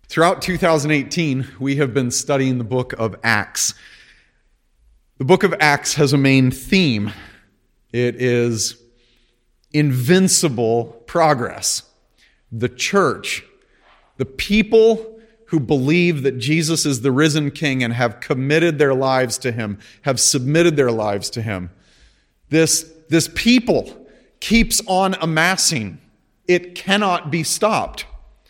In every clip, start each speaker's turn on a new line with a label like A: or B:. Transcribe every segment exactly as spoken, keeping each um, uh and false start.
A: Throughout two thousand eighteen, we have been studying the book of Acts. The book of Acts has a main theme. It is invincible progress. The church, the people who believe that Jesus is the risen King and have committed their lives to Him, have submitted their lives to Him. This, this people keeps on amassing. It cannot be stopped.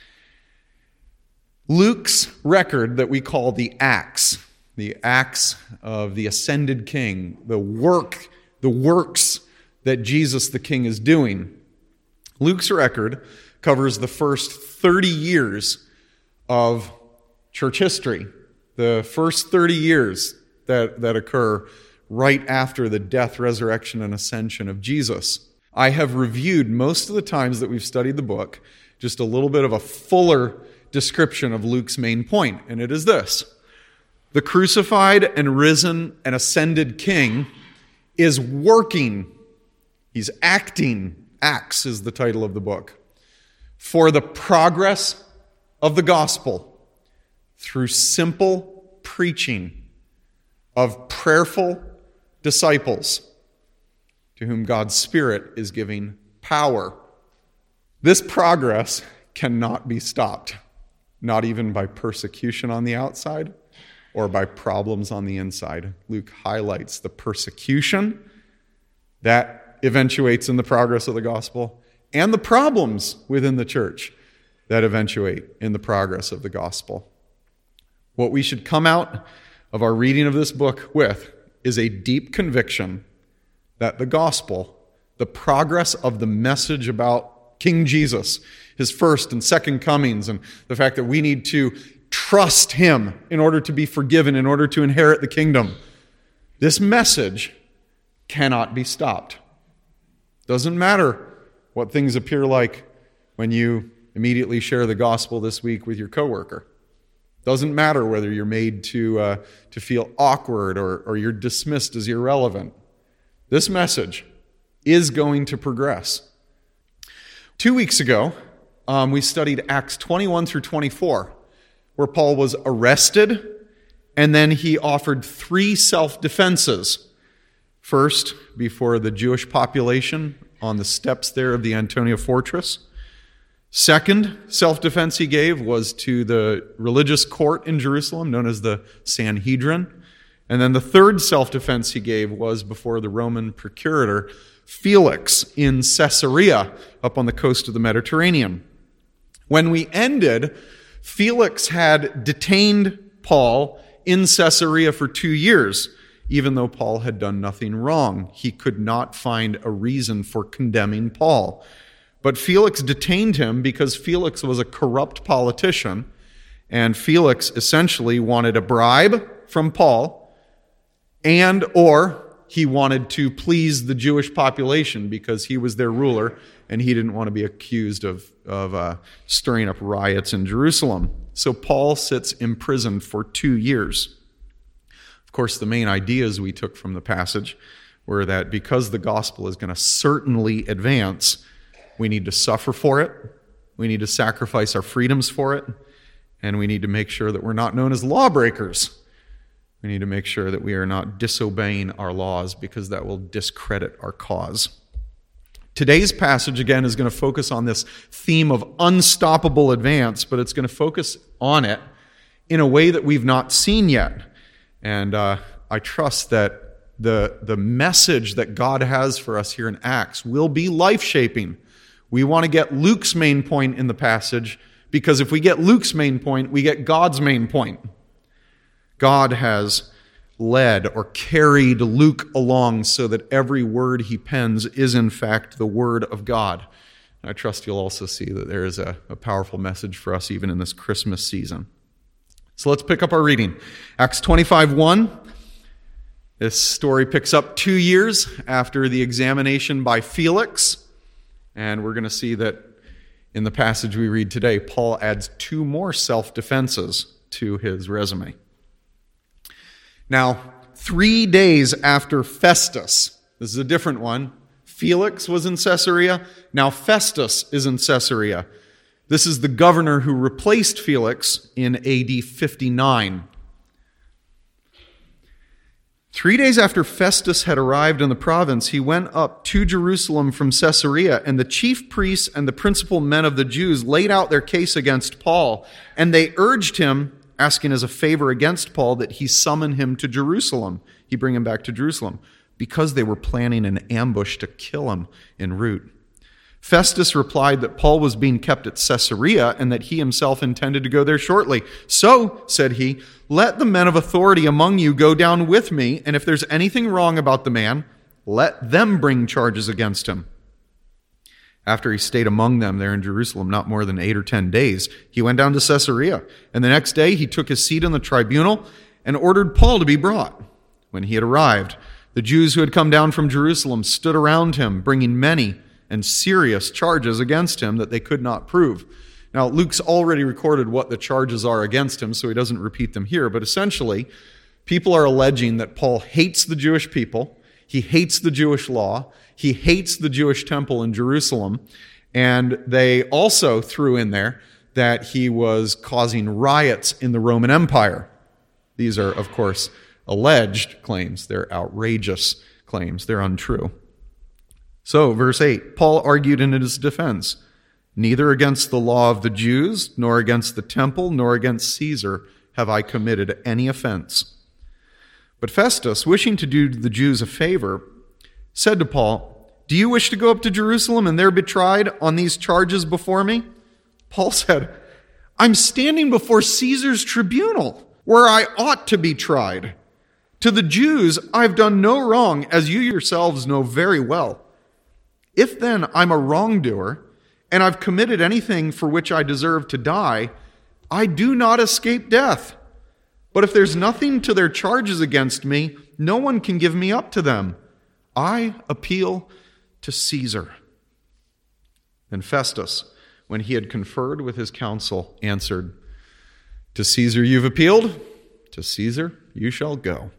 A: Luke's record that we call the Acts, the Acts of the ascended King, the work, the works that Jesus the King is doing. Luke's record covers the first thirty years of church history, the first thirty years that, that occur right after the death, resurrection, and ascension of Jesus. I have reviewed most of the times that we've studied the book, just a little bit of a fuller description of Luke's main point, and it is this. The crucified and risen and ascended King is working. He's acting. Acts is the title of the book. For the progress of the gospel through simple preaching of prayerful disciples to whom God's Spirit is giving power. This progress cannot be stopped. Not even by persecution on the outside or by problems on the inside. Luke highlights the persecution that eventuates in the progress of the gospel and the problems within the church that eventuate in the progress of the gospel. What we should come out of our reading of this book with is a deep conviction that the gospel, the progress of the message about King Jesus, His first and second comings, and the fact that we need to trust Him in order to be forgiven, in order to inherit the kingdom. This message cannot be stopped. Doesn't matter what things appear like when you immediately share the gospel this week with your coworker. Doesn't matter whether you're made to, uh, to feel awkward or, or you're dismissed as irrelevant. This message is going to progress. Two weeks ago, um, we studied Acts twenty-one through twenty-four, where Paul was arrested, and then he offered three self-defenses. First, before the Jewish population on the steps there of the Antonia Fortress. Second self-defense he gave was to the religious court in Jerusalem, known as the Sanhedrin. And then the third self-defense he gave was before the Roman procurator, Felix, in Caesarea, up on the coast of the Mediterranean. When we ended, Felix had detained Paul in Caesarea for two years, even though Paul had done nothing wrong. He could not find a reason for condemning Paul. But Felix detained him because Felix was a corrupt politician, and Felix essentially wanted a bribe from Paul, and or he wanted to please the Jewish population because he was their ruler and he didn't want to be accused of, of uh, stirring up riots in Jerusalem. So Paul sits imprisoned for two years. Of course, the main ideas we took from the passage were that because the gospel is going to certainly advance, we need to suffer for it, we need to sacrifice our freedoms for it, and we need to make sure that we're not known as lawbreakers. We need to make sure that we are not disobeying our laws because that will discredit our cause. Today's passage, again, is going to focus on this theme of unstoppable advance, but it's going to focus on it in a way that we've not seen yet. And uh, I trust that the, the message that God has for us here in Acts will be life-shaping. We want to get Luke's main point in the passage because if we get Luke's main point, we get God's main point. God has led or carried Luke along so that every word he pens is in fact the word of God. And I trust you'll also see that there is a, a powerful message for us even in this Christmas season. So let's pick up our reading. Acts twenty-five one. This story picks up two years after the examination by Felix. And we're going to see that in the passage we read today, Paul adds two more self-defenses to his resume. Now, three days after Festus, this is a different one. Felix was in Caesarea. Now Festus is in Caesarea. This is the governor who replaced Felix in A D fifty-nine. Three days after Festus had arrived in the province, he went up to Jerusalem from Caesarea, and the chief priests and the principal men of the Jews laid out their case against Paul, and they urged him, asking as a favor against Paul, that he summon him to Jerusalem. He bring him back to Jerusalem, because they were planning an ambush to kill him en route. Festus replied that Paul was being kept at Caesarea and that he himself intended to go there shortly. So, said he, let the men of authority among you go down with me, and if there's anything wrong about the man, let them bring charges against him. After he stayed among them there in Jerusalem not more than eight or ten days, he went down to Caesarea, and the next day he took his seat in the tribunal and ordered Paul to be brought. When he had arrived, the Jews who had come down from Jerusalem stood around him, bringing many and serious charges against him that they could not prove. Now, Luke's already recorded what the charges are against him, so he doesn't repeat them here, but essentially, people are alleging that Paul hates the Jewish people, he hates the Jewish law, he hates the Jewish temple in Jerusalem, and they also threw in there that he was causing riots in the Roman Empire. These are, of course, alleged claims. They're outrageous claims. They're untrue. So, verse eight, Paul argued in his defense, neither against the law of the Jews, nor against the temple, nor against Caesar have I committed any offense. But Festus, wishing to do the Jews a favor, said to Paul, do you wish to go up to Jerusalem and there be tried on these charges before me? Paul said, I'm standing before Caesar's tribunal, where I ought to be tried. To the Jews I've done no wrong, as you yourselves know very well. If then I'm a wrongdoer, and I've committed anything for which I deserve to die, I do not escape death. But if there's nothing to their charges against me, no one can give me up to them. I appeal to Caesar. Then Festus, when he had conferred with his council, answered, to Caesar you've appealed, to Caesar you shall go.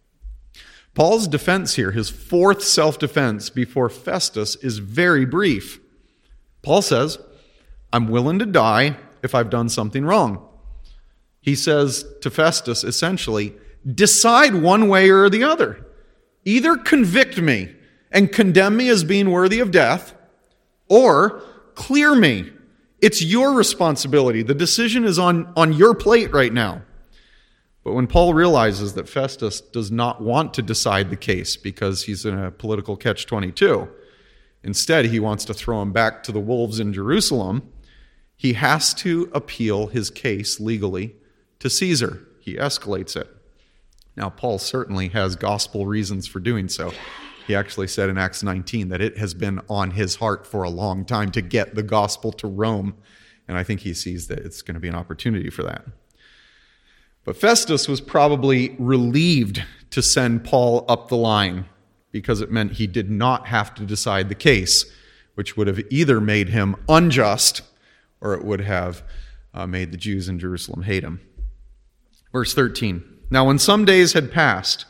A: Paul's defense here, his fourth self-defense before Festus, is very brief. Paul says, I'm willing to die if I've done something wrong. He says to Festus, essentially, decide one way or the other. Either convict me and condemn me as being worthy of death, or clear me. It's your responsibility. The decision is on, on your plate right now. But when Paul realizes that Festus does not want to decide the case because he's in a political catch twenty-two, instead he wants to throw him back to the wolves in Jerusalem, he has to appeal his case legally to Caesar. He escalates it. Now, Paul certainly has gospel reasons for doing so. He actually said in Acts nineteen that it has been on his heart for a long time to get the gospel to Rome, and I think he sees that it's going to be an opportunity for that. But Festus was probably relieved to send Paul up the line because it meant he did not have to decide the case, which would have either made him unjust or it would have uh, made the Jews in Jerusalem hate him. Verse thirteen, now when some days had passed,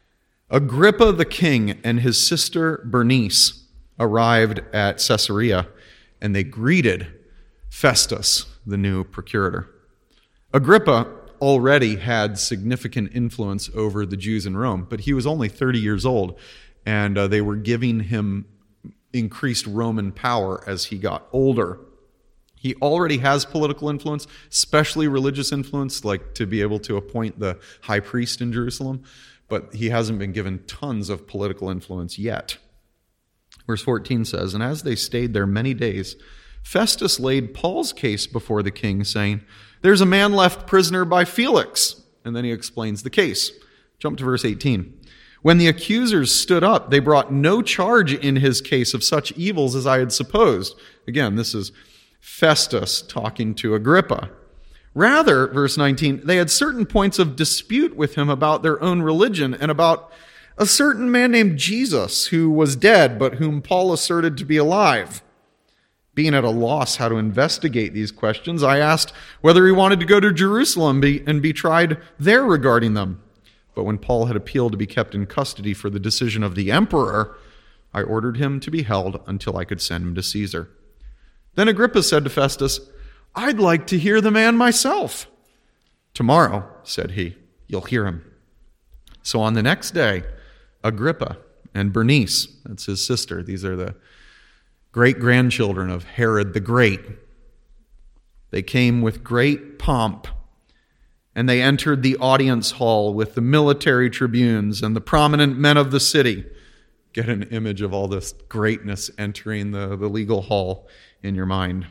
A: Agrippa the king and his sister Bernice arrived at Caesarea, and they greeted Festus, the new procurator. Agrippa already had significant influence over the Jews in Rome, but he was only thirty years old, and uh, they were giving him increased Roman power as he got older. He already has political influence, especially religious influence, like to be able to appoint the high priest in Jerusalem, but he hasn't been given tons of political influence yet. Verse fourteen says, and as they stayed there many days, Festus laid Paul's case before the king, saying, there's a man left prisoner by Felix. And then he explains the case. Jump to verse eighteen. When the accusers stood up, they brought no charge in his case of such evils as I had supposed. Again, this is Festus talking to Agrippa. Rather, verse nineteen, they had certain points of dispute with him about their own religion and about a certain man named Jesus who was dead, but whom Paul asserted to be alive. Being at a loss how to investigate these questions, I asked whether he wanted to go to Jerusalem and be tried there regarding them. But when Paul had appealed to be kept in custody for the decision of the emperor, I ordered him to be held until I could send him to Caesar. Then Agrippa said to Festus, I'd like to hear the man myself." "Tomorrow," said he, "you'll hear him." So on the next day, Agrippa and Bernice, that's his sister, these are the great-grandchildren of Herod the Great, they came with great pomp, and they entered the audience hall with the military tribunes and the prominent men of the city. Get an image of all this greatness entering the, the legal hall in your mind.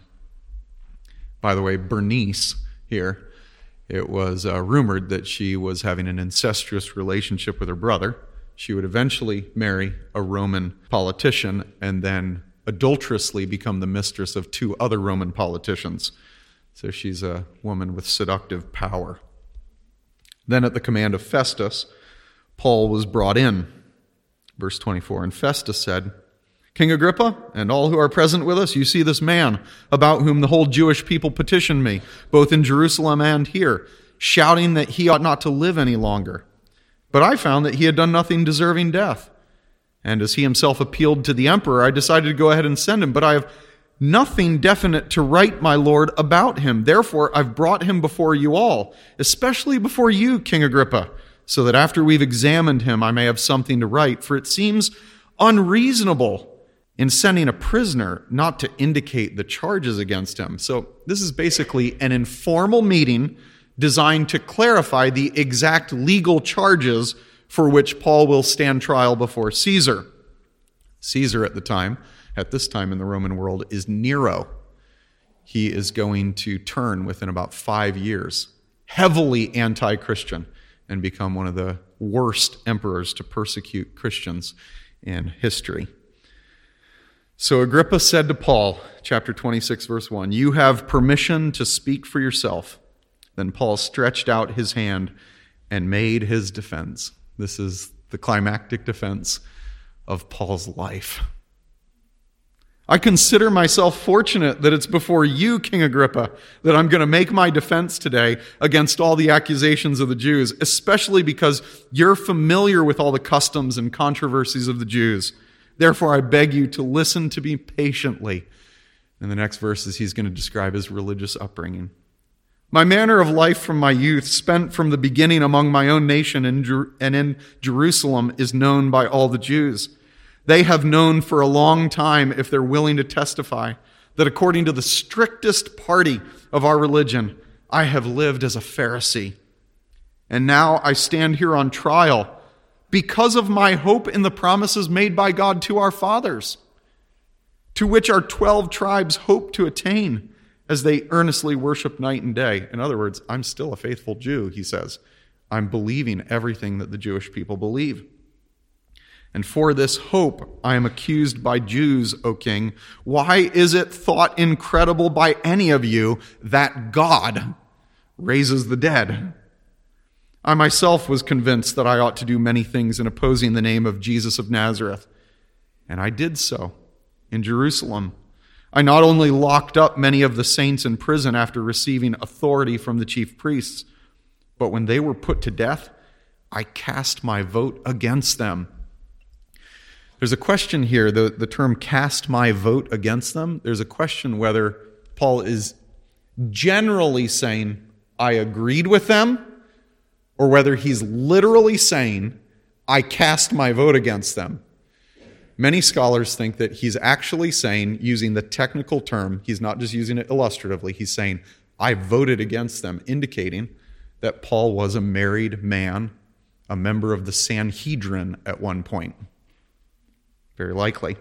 A: By the way, Bernice here, it was uh, rumored that she was having an incestuous relationship with her brother. She would eventually marry a Roman politician and then adulterously become the mistress of two other Roman politicians. So she's a woman with seductive power. Then at the command of Festus, Paul was brought in. Verse twenty-four, and Festus said, "King Agrippa, and all who are present with us, you see this man, about whom the whole Jewish people petitioned me, both in Jerusalem and here, shouting that he ought not to live any longer. But I found that he had done nothing deserving death. And as he himself appealed to the emperor, I decided to go ahead and send him. But I have nothing definite to write, my lord, about him. Therefore, I've brought him before you all, especially before you, King Agrippa, so that after we've examined him, I may have something to write. For it seems unreasonable in sending a prisoner not to indicate the charges against him." So this is basically an informal meeting designed to clarify the exact legal charges for which Paul will stand trial before Caesar. Caesar at the time, at this time in the Roman world, is Nero. He is going to turn within about five years, heavily anti-Christian, and become one of the worst emperors to persecute Christians in history. So Agrippa said to Paul, chapter twenty-six, verse one, "You have permission to speak for yourself." Then Paul stretched out his hand and made his defense. This is the climactic defense of Paul's life. "I consider myself fortunate that it's before you, King Agrippa, that I'm going to make my defense today against all the accusations of the Jews, especially because you're familiar with all the customs and controversies of the Jews. Therefore, I beg you to listen to me patiently." In the next verses, he's going to describe his religious upbringing. "My manner of life from my youth, spent from the beginning among my own nation and in Jerusalem, is known by all the Jews. They have known for a long time, if they're willing to testify, that according to the strictest party of our religion, I have lived as a Pharisee. And now I stand here on trial because of my hope in the promises made by God to our fathers, to which our twelve tribes hope to attain, as they earnestly worship night and day." In other words, I'm still a faithful Jew, he says. I'm believing everything that the Jewish people believe. "And for this hope I am accused by Jews, O king. Why is it thought incredible by any of you that God raises the dead? I myself was convinced that I ought to do many things in opposing the name of Jesus of Nazareth. And I did so in Jerusalem. I not only locked up many of the saints in prison after receiving authority from the chief priests, but when they were put to death, I cast my vote against them." There's a question here, the, the term "cast my vote against them." There's a question whether Paul is generally saying, "I agreed with them," or whether he's literally saying, "I cast my vote against them." Many scholars think that he's actually saying, using the technical term, he's not just using it illustratively, he's saying, "I voted against them," indicating that Paul was a married man, a member of the Sanhedrin at one point. Very likely.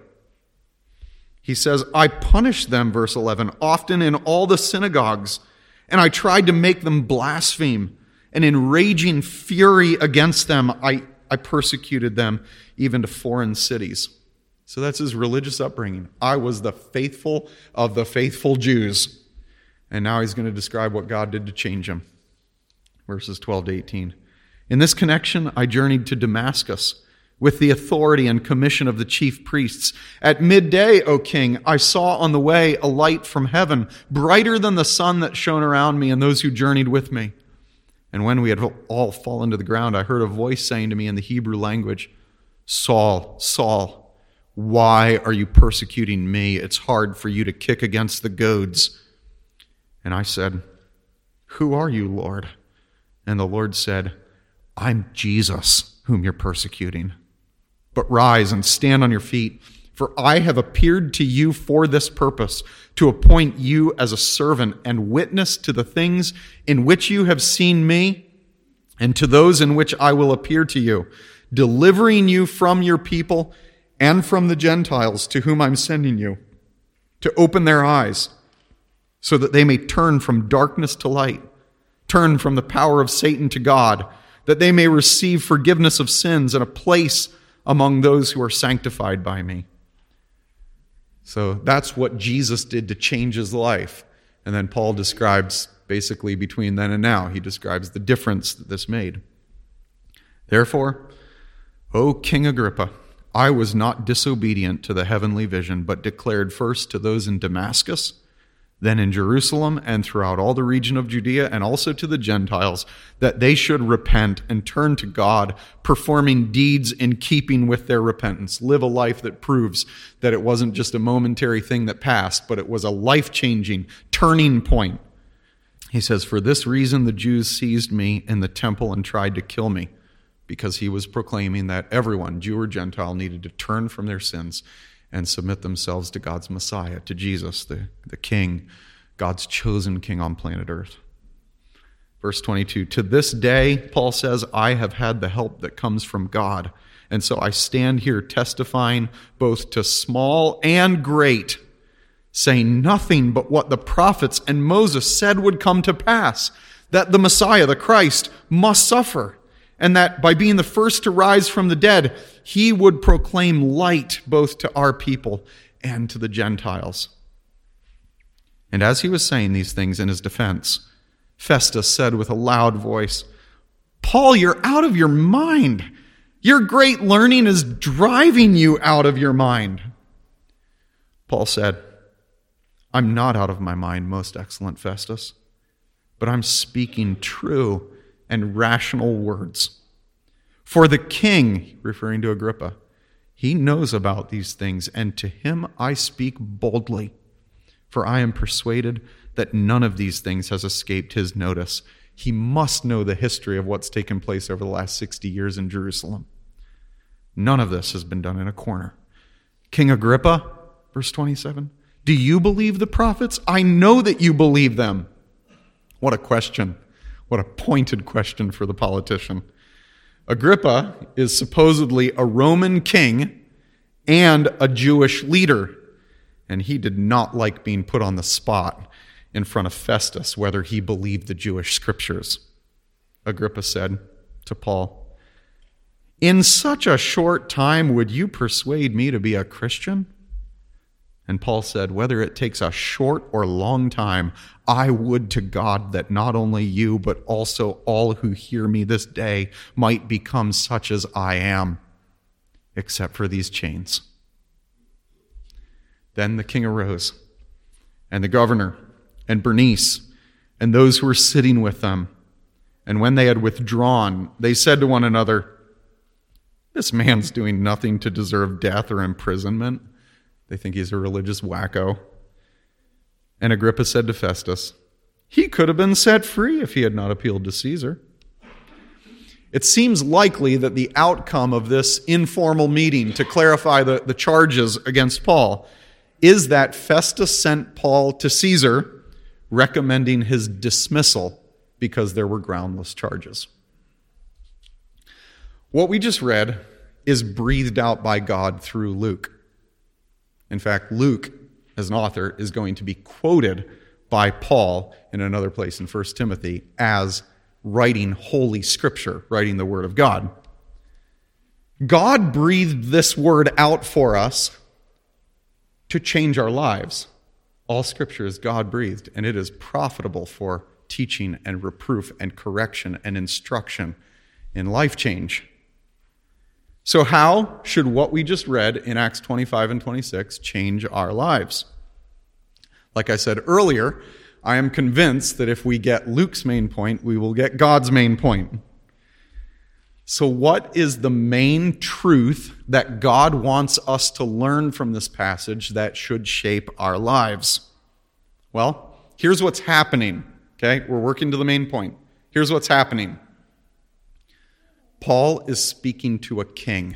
A: He says, "I punished them," verse eleven, "often in all the synagogues, and I tried to make them blaspheme. And in raging fury against them, I, I persecuted them even to foreign cities." So that's his religious upbringing. I was the faithful of the faithful Jews. And now he's going to describe what God did to change him. Verses twelve to eighteen. "In this connection, I journeyed to Damascus with the authority and commission of the chief priests. At midday, O king, I saw on the way a light from heaven, brighter than the sun that shone around me and those who journeyed with me. And when we had all fallen to the ground, I heard a voice saying to me in the Hebrew language, 'Saul, Saul, why are you persecuting me? It's hard for you to kick against the goads.' And I said, "Who are you, Lord?" And the Lord said, "I'm Jesus, whom you're persecuting. But rise and stand on your feet, for I have appeared to you for this purpose, to appoint you as a servant and witness to the things in which you have seen me, and to those in which I will appear to you, delivering you from your people and from the Gentiles to whom I'm sending you, to open their eyes, so that they may turn from darkness to light, turn from the power of Satan to God, that they may receive forgiveness of sins and a place among those who are sanctified by me." So that's what Jesus did to change his life. And then Paul describes basically between then and now, he describes the difference that this made. "Therefore, O King Agrippa, I was not disobedient to the heavenly vision, but declared first to those in Damascus, then in Jerusalem and throughout all the region of Judea, and also to the Gentiles, that they should repent and turn to God, performing deeds in keeping with their repentance. Live a life that proves that it wasn't just a momentary thing that passed, but it was a life-changing turning point." He says, "For this reason the Jews seized me in the temple and tried to kill me," because he was proclaiming that everyone, Jew or Gentile, needed to turn from their sins and submit themselves to God's Messiah, to Jesus, the, the King, God's chosen King on planet Earth. Verse twenty-two, "To this day," Paul says, "I have had the help that comes from God. And so I stand here testifying both to small and great, saying nothing but what the prophets and Moses said would come to pass, that the Messiah, the Christ, must suffer, and that by being the first to rise from the dead, he would proclaim light both to our people and to the Gentiles." And as he was saying these things in his defense, Festus said with a loud voice, "Paul, you're out of your mind. Your great learning is driving you out of your mind." Paul said, "I'm not out of my mind, most excellent Festus, but I'm speaking true and rational words. For the king," referring to Agrippa, "he knows about these things, and to him I speak boldly. For I am persuaded that none of these things has escaped his notice. He must know the history of what's taken place over the last sixty years in Jerusalem. None of this has been done in a corner. King Agrippa," verse twenty-seven, "do you believe the prophets? I know that you believe them." What a question. What a pointed question for the politician. Agrippa is supposedly a Roman king and a Jewish leader, and he did not like being put on the spot in front of Festus whether he believed the Jewish scriptures. Agrippa said to Paul, "In such a short time would you persuade me to be a Christian?" And Paul said, "Whether it takes a short or long time, I would to God that not only you, but also all who hear me this day might become such as I am, except for these chains." Then the king arose, and the governor, and Bernice, and those who were sitting with them. And when they had withdrawn, they said to one another, "This man's doing nothing to deserve death or imprisonment." They think he's a religious wacko. And Agrippa said to Festus, "He could have been set free if he had not appealed to Caesar." It seems likely that the outcome of this informal meeting to clarify the, the charges against Paul is that Festus sent Paul to Caesar, recommending his dismissal because there were groundless charges. What we just read is breathed out by God through Luke. In fact, Luke, as an author, is going to be quoted by Paul in another place in First Timothy as writing Holy Scripture, writing the Word of God. God breathed this word out for us to change our lives. All Scripture is God-breathed, and it is profitable for teaching and reproof and correction and instruction in life change. So how should what we just read in Acts twenty-five and twenty-six change our lives? Like I said earlier, I am convinced that if we get Luke's main point, we will get God's main point. So what is the main truth that God wants us to learn from this passage that should shape our lives? Well, Here's what's happening, okay? We're working to the main point. Here's what's happening. Paul is speaking to a king.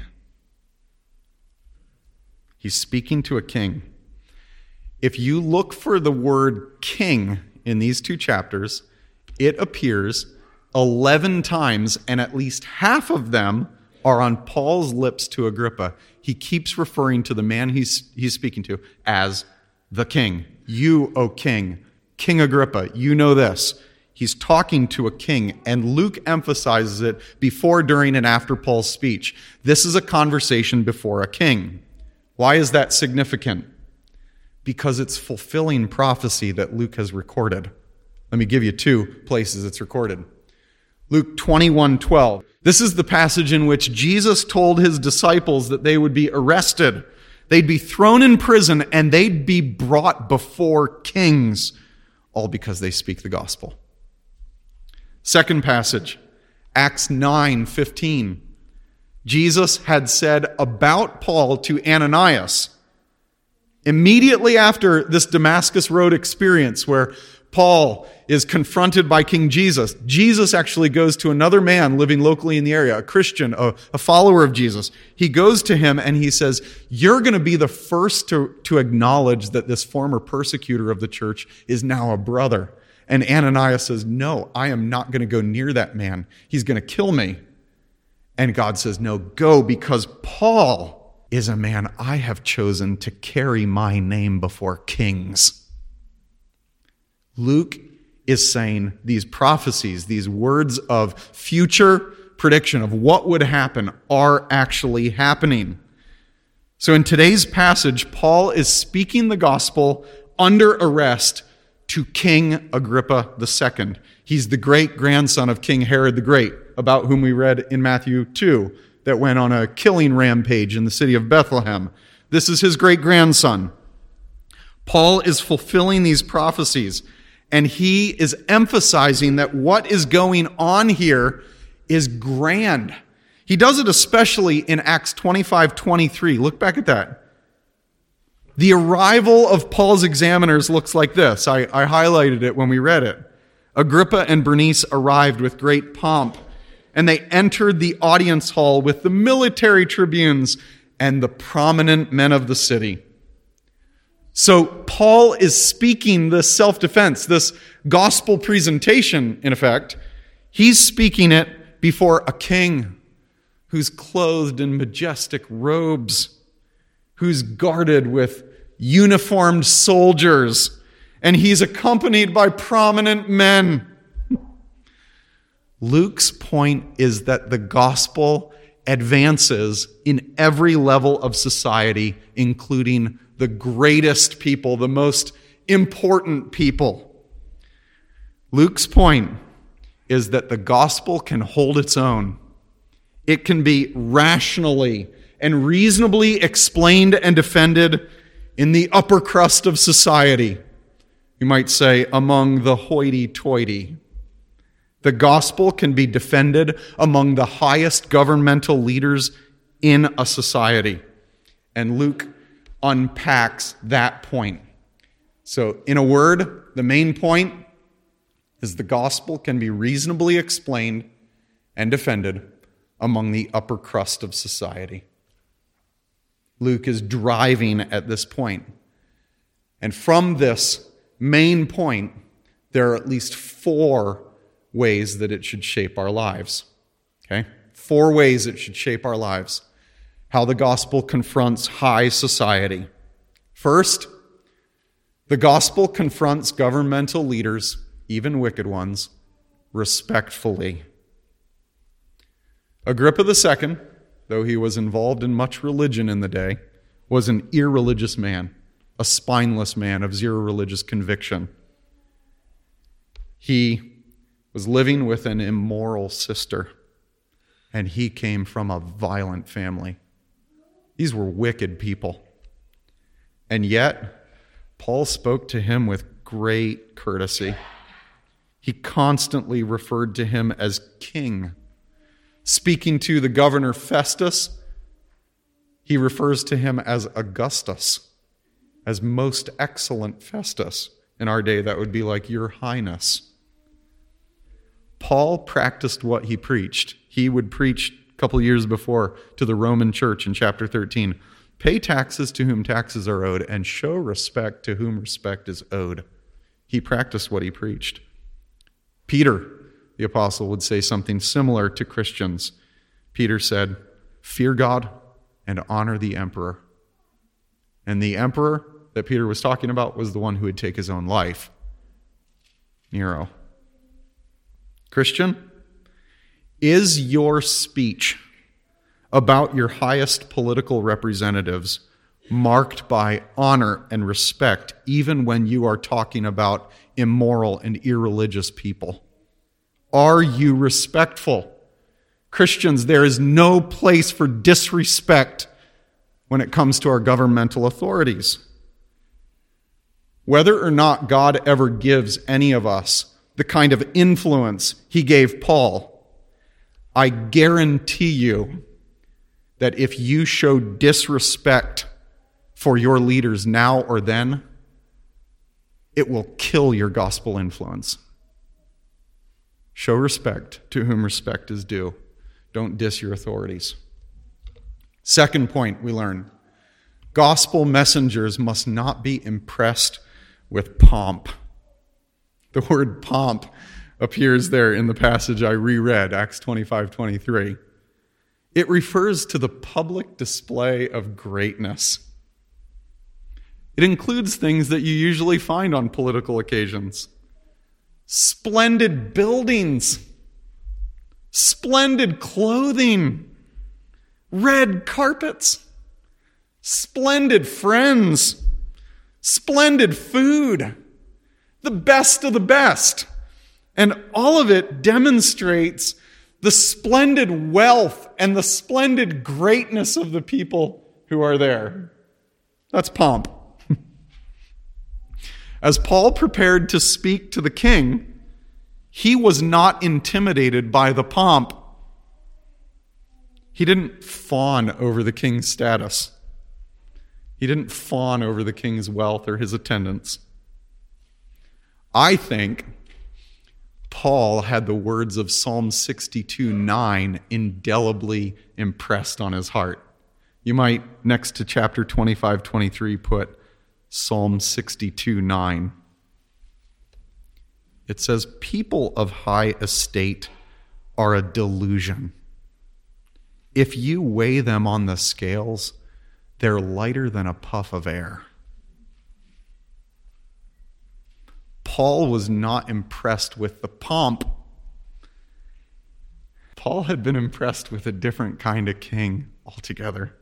A: He's speaking to a king. If you look for the word king in these two chapters, it appears eleven times, and at least half of them are on Paul's lips to Agrippa. He keeps referring to the man he's, he's speaking to as the king. You, O king, King Agrippa, you know this. He's talking to a king, and Luke emphasizes it before, during, and after Paul's speech. This is a conversation before a king. Why is that significant? Because it's fulfilling prophecy that Luke has recorded. Let me give you two places it's recorded. Luke twenty-one twelve. This is the passage in which Jesus told his disciples that they would be arrested, they'd be thrown in prison, and they'd be brought before kings, all because they speak the gospel. Second passage, Acts nine fifteen. Jesus had said about Paul to Ananias, immediately after this Damascus Road experience where Paul is confronted by King Jesus, Jesus actually goes to another man living locally in the area, a Christian, a, a follower of Jesus. He goes to him and he says, you're going to be the first to, to acknowledge that this former persecutor of the church is now a brother. And Ananias says, no, I am not going to go near that man. He's going to kill me. And God says, no, go, because Paul is a man I have chosen to carry my name before kings. Luke is saying these prophecies, these words of future prediction of what would happen are actually happening. So in today's passage, Paul is speaking the gospel under arrest to King Agrippa the Second. He's the great-grandson of King Herod the Great, about whom we read in Matthew two, that went on a killing rampage in the city of Bethlehem. This is his great-grandson. Paul is fulfilling these prophecies, and he is emphasizing that what is going on here is grand. He does it especially in Acts twenty-five twenty-three. Look back at that. The arrival of Paul's examiners looks like this. I, I highlighted it when we read it. Agrippa and Bernice arrived with great pomp, and they entered the audience hall with the military tribunes and the prominent men of the city. So Paul is speaking this self-defense, this gospel presentation, in effect. He's speaking it before a king who's clothed in majestic robes, who's guarded with uniformed soldiers, and he's accompanied by prominent men. Luke's point is that the gospel advances in every level of society, including the greatest people, the most important people. Luke's point is that the gospel can hold its own. It can be rationally and reasonably explained and defended in the upper crust of society. You might say among the hoity-toity. The gospel can be defended among the highest governmental leaders in a society. And Luke unpacks that point. So, in a word, the main point is the gospel can be reasonably explained and defended among the upper crust of society. Luke is driving at this point. And from this main point, there are at least four ways that it should shape our lives. Okay? Four ways it should shape our lives. How the gospel confronts high society. First, the gospel confronts governmental leaders, even wicked ones, respectfully. Agrippa the Second, though he was involved in much religion in the day, was an irreligious man, a spineless man of zero religious conviction. He was living with an immoral sister, and he came from a violent family. These were wicked people. And yet, Paul spoke to him with great courtesy. He constantly referred to him as king. Speaking to the governor Festus, he refers to him as Augustus, as most excellent Festus. In our day, that would be like, Your Highness. Paul practiced what he preached. He would preach a couple years before to the Roman church in chapter thirteen. Pay taxes to whom taxes are owed, and show respect to whom respect is owed. He practiced what he preached. Peter, the apostle, would say something similar to Christians. Peter said, Fear God and honor the emperor. And the emperor that Peter was talking about was the one who would take his own life, Nero. Christian, is your speech about your highest political representatives marked by honor and respect, even when you are talking about immoral and irreligious people? Are you respectful? Christians, there is no place for disrespect when it comes to our governmental authorities. Whether or not God ever gives any of us the kind of influence he gave Paul, I guarantee you that if you show disrespect for your leaders now or then, it will kill your gospel influence. Show respect to whom respect is due. Don't diss your authorities. Second point we learn, gospel messengers must not be impressed with pomp. The word pomp appears there in the passage I reread, Acts twenty-five twenty-three. It refers to the public display of greatness. It includes things that you usually find on political occasions. Splendid buildings, splendid clothing, red carpets, splendid friends, splendid food, the best of the best. And all of it demonstrates the splendid wealth and the splendid greatness of the people who are there. That's pomp. As Paul prepared to speak to the king, he was not intimidated by the pomp. He didn't fawn over the king's status. He didn't fawn over the king's wealth or his attendants. I think Paul had the words of Psalm sixty-two nine indelibly impressed on his heart. You might, next to chapter twenty-five twenty-three, put Psalm sixty-two nine. It says, people of high estate are a delusion. If you weigh them on the scales, they're lighter than a puff of air. Paul was not impressed with the pomp. Paul had been impressed with a different kind of king altogether.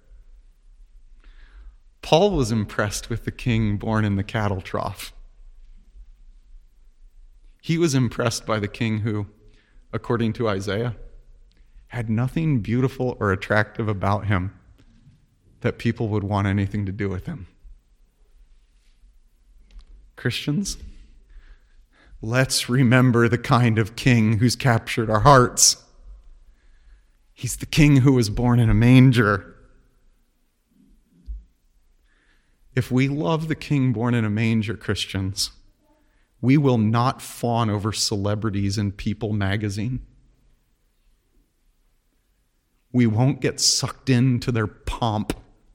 A: Paul was impressed with the king born in the cattle trough. He was impressed by the king who, according to Isaiah, had nothing beautiful or attractive about him that people would want anything to do with him. Christians, let's remember the kind of king who's captured our hearts. He's the king who was born in a manger. If we love the king born in a manger, Christians, we will not fawn over celebrities in People magazine. We won't get sucked into their pomp.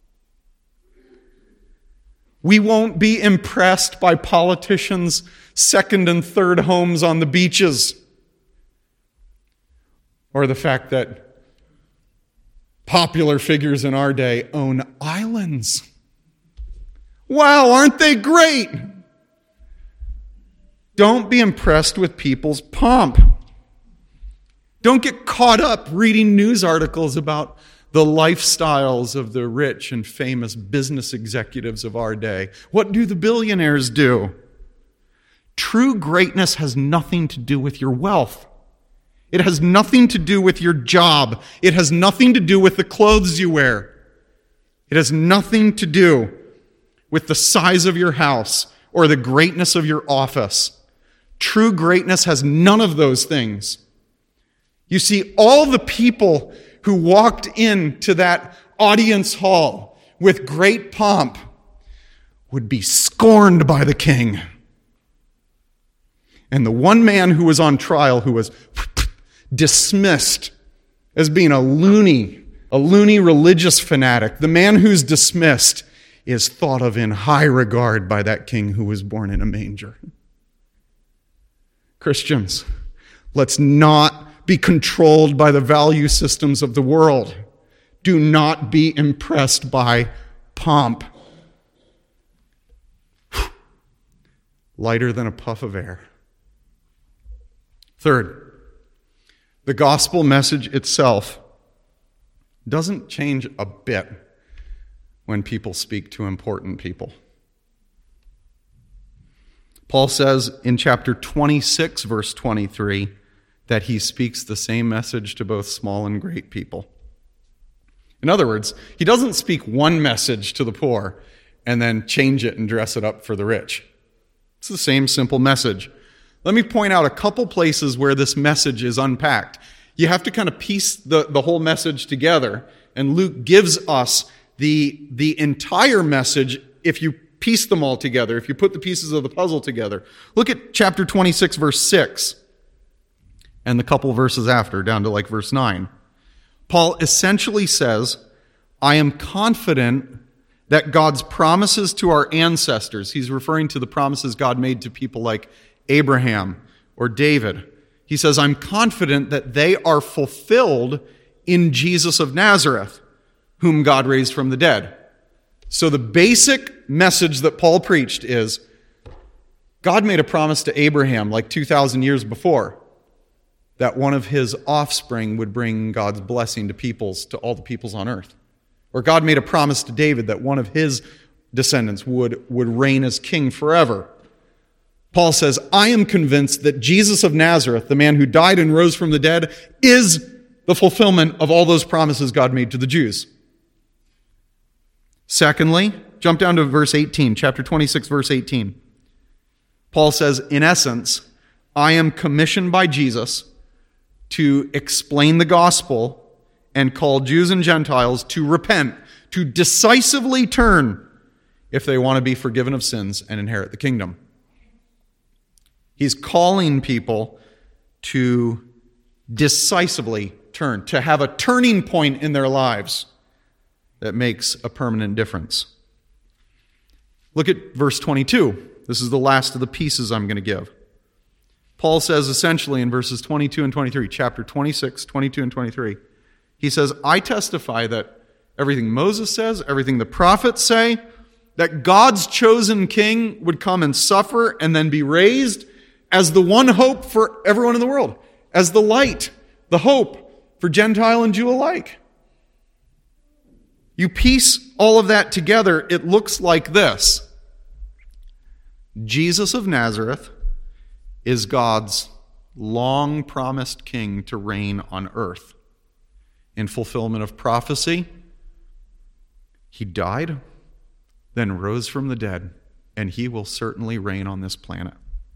A: We won't be impressed by politicians' second and third homes on the beaches, or the fact that popular figures in our day own islands. Wow, aren't they great? Don't be impressed with people's pomp. Don't get caught up reading news articles about the lifestyles of the rich and famous business executives of our day. What do the billionaires do? True greatness has nothing to do with your wealth. It has nothing to do with your job. It has nothing to do with the clothes you wear. It has nothing to do with the size of your house or the greatness of your office. True greatness has none of those things. You see, all the people who walked into that audience hall with great pomp would be scorned by the king. And the one man who was on trial, who was dismissed as being a loony, a loony religious fanatic, the man who's dismissed is thought of in high regard by that king who was born in a manger. Christians, let's not be controlled by the value systems of the world. Do not be impressed by pomp. Lighter than a puff of air. Third, the gospel message itself doesn't change a bit when people speak to important people. Paul says in chapter twenty-six, verse twenty-three, that he speaks the same message to both small and great people. In other words, he doesn't speak one message to the poor and then change it and dress it up for the rich. It's the same simple message. Let me point out a couple places where this message is unpacked. You have to kind of piece the, the whole message together, and Luke gives us the, the entire message if you piece them all together, if you put the pieces of the puzzle together. Look at chapter twenty-six, verse six, and the couple verses after, down to like verse nine. Paul essentially says, I am confident that God's promises to our ancestors, he's referring to the promises God made to people like Abraham or David. He says, I'm confident that they are fulfilled in Jesus of Nazareth, whom God raised from the dead. So the basic message that Paul preached is, God made a promise to Abraham like two thousand years before, that one of his offspring would bring God's blessing to peoples, to all the peoples on earth. Or God made a promise to David that one of his descendants would, would reign as king forever. Paul says, I am convinced that Jesus of Nazareth, the man who died and rose from the dead, is the fulfillment of all those promises God made to the Jews. Secondly, jump down to verse eighteen, chapter twenty-six, verse eighteen. Paul says, in essence, I am commissioned by Jesus to explain the gospel and call Jews and Gentiles to repent, to decisively turn if they want to be forgiven of sins and inherit the kingdom. He's calling people to decisively turn, to have a turning point in their lives that makes a permanent difference. Look at verse twenty-two. This is the last of the pieces I'm going to give. Paul says essentially in verses twenty-two and twenty-three, chapter twenty-six, twenty-two and twenty-three, he says, I testify that everything Moses says, everything the prophets say, that God's chosen king would come and suffer and then be raised as the one hope for everyone in the world, as the light, the hope for Gentile and Jew alike. You piece all of that together, it looks like this. Jesus of Nazareth is God's long-promised king to reign on earth. In fulfillment of prophecy, he died, then rose from the dead, and he will certainly reign on this planet.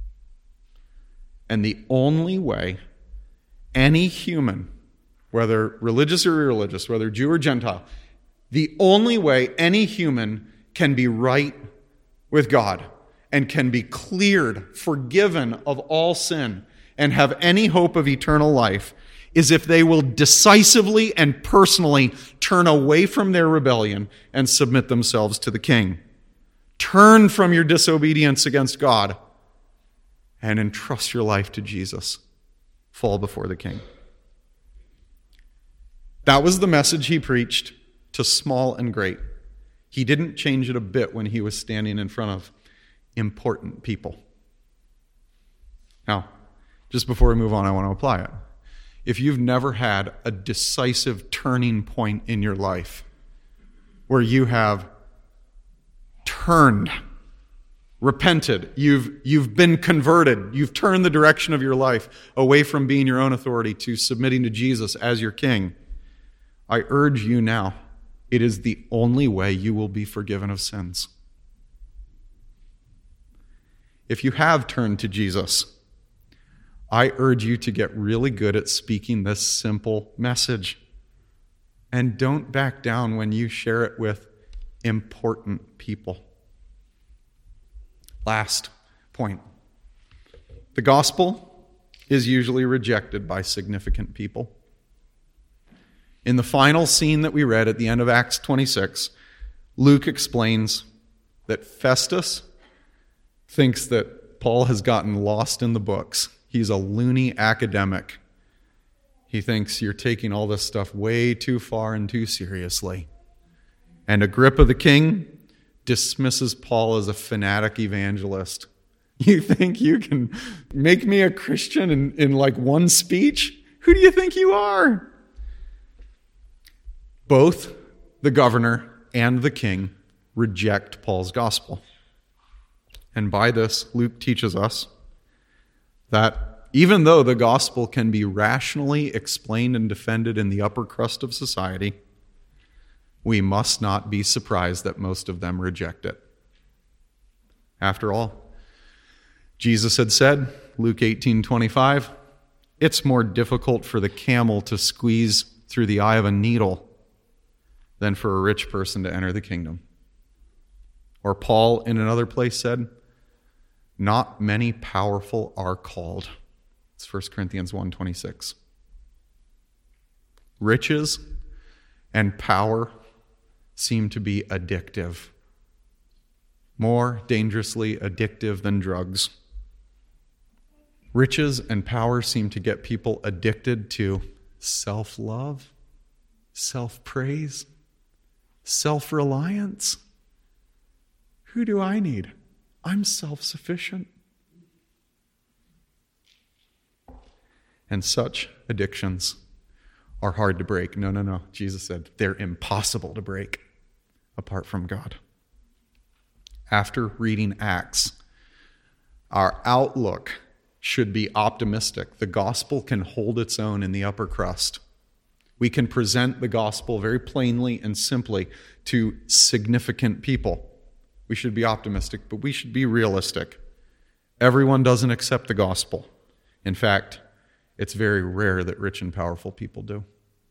A: And the only way any human, whether religious or irreligious, whether Jew or Gentile, the only way any human can be right with God and can be cleared, forgiven of all sin, and have any hope of eternal life is if they will decisively and personally turn away from their rebellion and submit themselves to the King. Turn from your disobedience against God and entrust your life to Jesus. Fall before the King. That was the message he preached to small and great. He didn't change it a bit when he was standing in front of important people. Now, just before we move on, I want to apply it. If you've never had a decisive turning point in your life where you have turned, repented, you've, you've been converted, you've turned the direction of your life away from being your own authority to submitting to Jesus as your king, I urge you now, it is the only way you will be forgiven of sins. If you have turned to Jesus, I urge you to get really good at speaking this simple message. And don't back down when you share it with important people. Last point. The gospel is usually rejected by significant people. In the final scene that we read at the end of Acts twenty-six, Luke explains that Festus thinks that Paul has gotten lost in the books. He's a loony academic. He thinks you're taking all this stuff way too far and too seriously. And Agrippa the king dismisses Paul as a fanatic evangelist. You think you can make me a Christian in, in like one speech? Who do you think you are? Both the governor and the king reject Paul's gospel. And by this, Luke teaches us that even though the gospel can be rationally explained and defended in the upper crust of society, we must not be surprised that most of them reject it. After all, Jesus had said, Luke eighteen twenty-five, it's more difficult for the camel to squeeze through the eye of a needle than for a rich person to enter the kingdom. Or Paul in another place said, not many powerful are called. It's First Corinthians one twenty-six. Riches and power seem to be addictive. More dangerously addictive than drugs. Riches and power seem to get people addicted to self-love, self-praise, self-reliance. Who do I need? I'm self-sufficient. And such addictions are hard to break. No, no, no. Jesus said they're impossible to break apart from God. After reading Acts, our outlook should be optimistic. The gospel can hold its own in the upper crust. We can present the gospel very plainly and simply to significant people. We should be optimistic, but we should be realistic. Everyone doesn't accept the gospel. In fact, it's very rare that rich and powerful people do.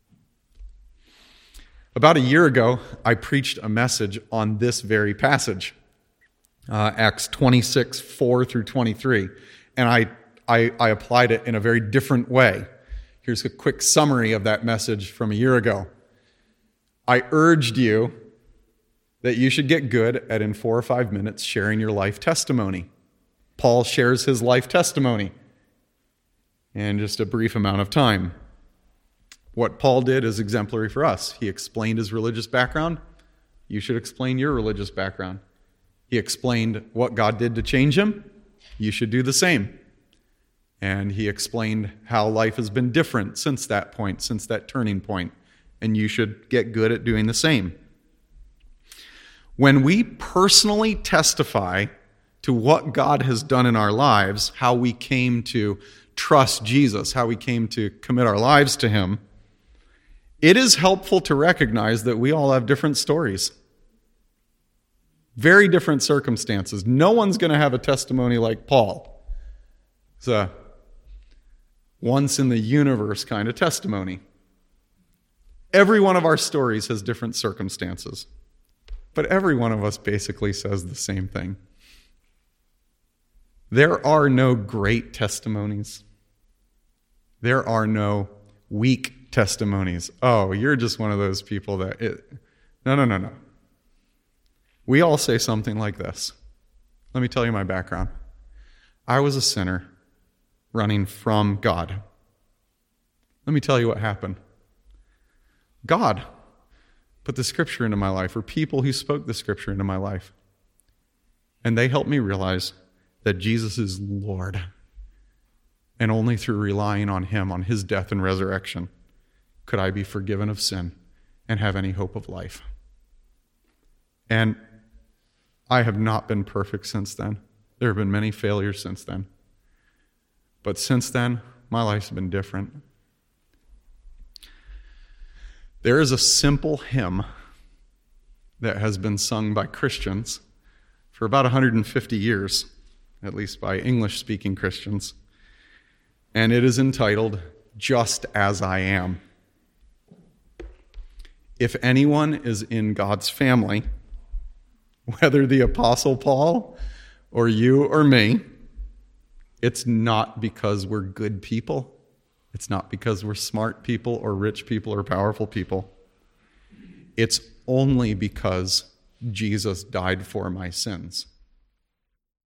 A: About a year ago, I preached a message on this very passage, uh, Acts twenty-six, four through twenty-three, and I, I, I applied it in a very different way. Here's a quick summary of that message from a year ago. I urged you that you should get good at, in four or five minutes, sharing your life testimony. Paul shares his life testimony in just a brief amount of time. What Paul did is exemplary for us. He explained his religious background. You should explain your religious background. He explained what God did to change him. You should do the same. And he explained how life has been different since that point, since that turning point. And you should get good at doing the same. When we personally testify to what God has done in our lives, how we came to trust Jesus, how we came to commit our lives to him, it is helpful to recognize that we all have different stories. Very different circumstances. No one's going to have a testimony like Paul. It's a once in the universe kind of testimony. Every one of our stories has different circumstances. But every one of us basically says the same thing. There are no great testimonies. There are no weak testimonies. Oh, you're just one of those people that... It, no, no, no, no. We all say something like this. Let me tell you my background. I was a sinner running from God. Let me tell you what happened. God put the scripture into my life, or people who spoke the scripture into my life. And they helped me realize that Jesus is Lord. And only through relying on him, on his death and resurrection, could I be forgiven of sin and have any hope of life. And I have not been perfect since then. There have been many failures since then. But since then, my life's been different. There is a simple hymn that has been sung by Christians for about one hundred fifty years, at least by English-speaking Christians, and it is entitled, Just As I Am. If anyone is in God's family, whether the Apostle Paul or you or me, It's not because we're good people. It's not because we're smart people or rich people or powerful people. It's only because Jesus died for my sins.